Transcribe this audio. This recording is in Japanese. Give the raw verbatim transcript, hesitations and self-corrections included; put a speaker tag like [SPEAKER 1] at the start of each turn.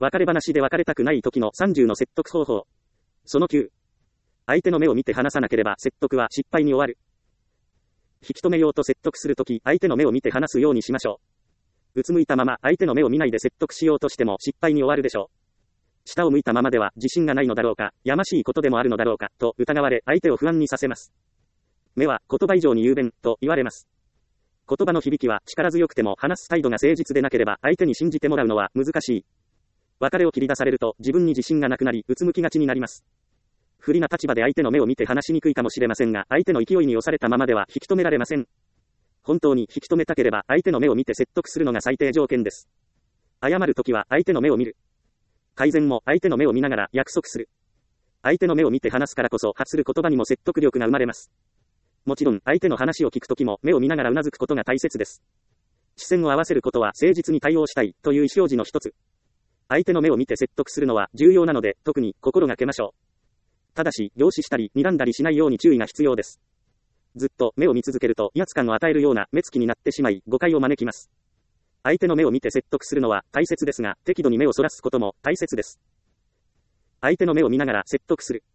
[SPEAKER 1] 別れ話で別れたくない時のさんじゅうの説得方法。そのきゅう。相手の目を見て話さなければ説得は失敗に終わる。引き止めようと説得するとき、相手の目を見て話すようにしましょう。うつむいたまま相手の目を見ないで説得しようとしても失敗に終わるでしょう。下を向いたままでは自信がないのだろうか、やましいことでもあるのだろうか、と疑われ相手を不安にさせます。目は言葉以上に雄弁と言われます。言葉の響きは力強くても話す態度が誠実でなければ相手に信じてもらうのは難しい。別れを切り出されると自分に自信がなくなりうつむきがちになります。不利な立場で相手の目を見て話しにくいかもしれませんが、相手の勢いに押されたままでは引き止められません。本当に引き止めたければ相手の目を見て説得するのが最低条件です。謝るときは相手の目を見る。改善も相手の目を見ながら約束する。相手の目を見て話すからこそ発する言葉にも説得力が生まれます。もちろん相手の話を聞くときも目を見ながらうなずくことが大切です。視線を合わせることは誠実に対応したいという意思表示の一つ。相手の目を見て説得するのは重要なので特に心がけましょう。ただし凝視したり睨んだりしないように注意が必要です。ずっと目を見続けると威圧感を与えるような目つきになってしまい誤解を招きます。相手の目を見て説得するのは大切ですが、適度に目をそらすことも大切です。相手の目を見ながら説得する。